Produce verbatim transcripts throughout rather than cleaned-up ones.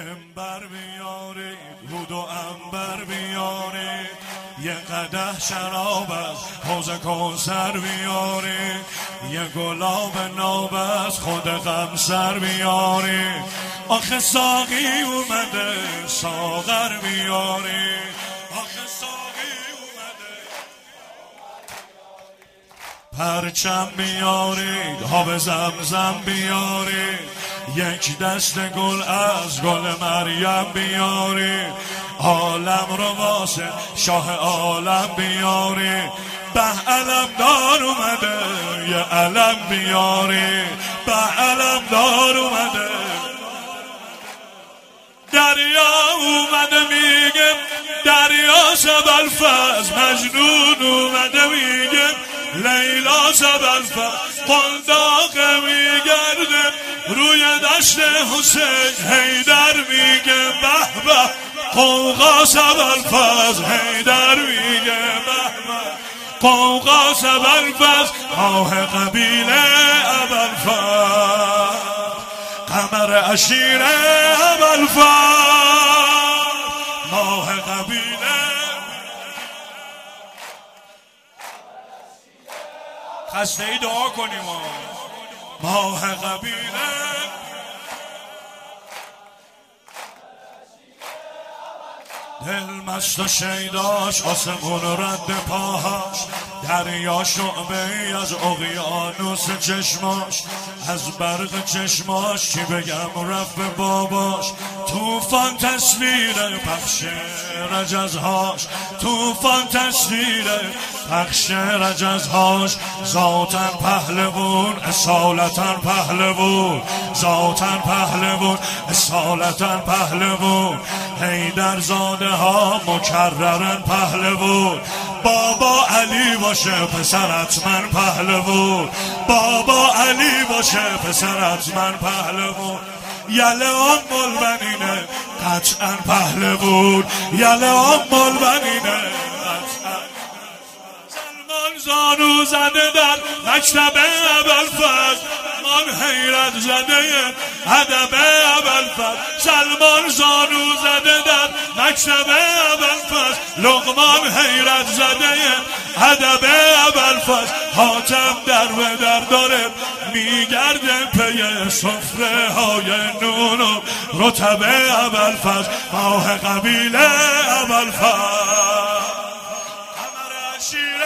منبر بیارید، رود و عنبر بیارید، یه قدح شراب از حوض کوثر بیارید، یه گلاب ناب از خود قمصر بیارید. آخه ساقی اومده ساغر بیارید، آخه ساقی اومده پرچم بیارید، آب زمزم بیارید، یک دست گل از گل مریم بیارید، عالم رو واسه شاه عالم بیارید. به علم دار اومده یه علم بیارید، به علم دار اومده دریا اومده میگه دریا سبلفز، مجنون اومده میگه لیلا سبلفز، قنداق میگرده روی دشت حسین، حیدر میگه به به قوقا سبلفز، حیدر میگه به به قوقا سبلفز، آه قبیله ابوالفضل، قمر عشیر ابوالفضل، ماه قبیله. خسته ای دعا کنیم ماه قبیله. دل مست و شیداش آسمون رد پاهاش، دریا شعبه از اقیانوس چشماش، از برق چشماش چی بگم رفت به باباش. توفان تصویر پخش رجزهاش، توفان تصویر پخش رجزهاش، ذاتن پهلوون اصالتن پهلوون، ذاتن پهلوون اصالتن پهلوون، حیدر زاده ها مکررن پهلوون. بابا علی باشه پسرت من پهلوون، بابا علی باشه پسرت من پهلوون. یله آن ملبنینه قطعا پهلوون، یله آن ملبنینه قطعا. سلمان زانو زده در مکتب ابوالفضل، سلمان حیرت زده ادب ابوالفضل، سلمان زانو زده در مکتب ابوالفضل، لقمان حیرت زده ادب ابوالفضل، حاتم در به در داره میگرده پی سفره های نون و رطب ابوالفضل، ماه قبیله ابوالفضل، قمر عشیر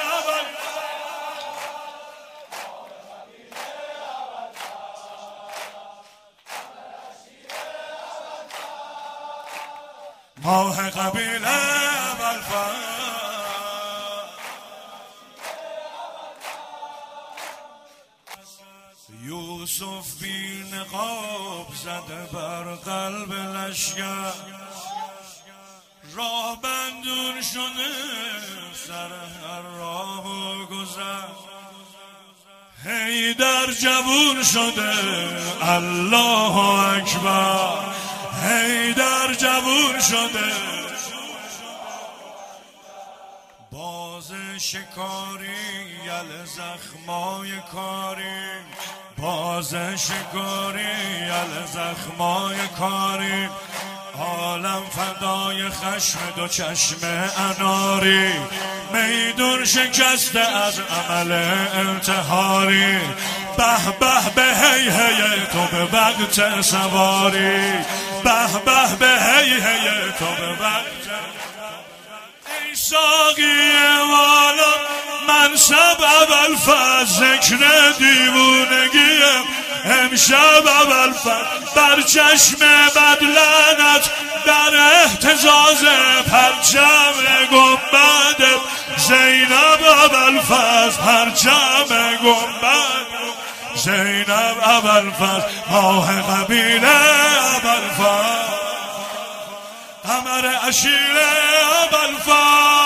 ماه قبیله ابوالفضل. یوسف بی نقاب زده بر قلب لشگر، راه بندون شده سر هر راه و گذر، حیدر جوون شده الله اکبر، حیدر جوون شده. باز شکاری یل زخمای کاری، باز شکاری یل زخمای کاری، عالم فدای خشم دو چشم اناری، میدون شکسته از عمل انتحاری، به به به هی هی تو به وقت سواری، به به به هی هی تو به وقت. ای ساقی والا منصب ابوالفضل، ذکر دیوونگیم امشب ابوالفضل، بر چشم بدلنت در اهتزاز پرچم گنبد زینب ابوالفضل، پرچم گنبد زینب ابوالفضل، ماه قبیله ابوالفضل، قمر عشیر ابوالفضل.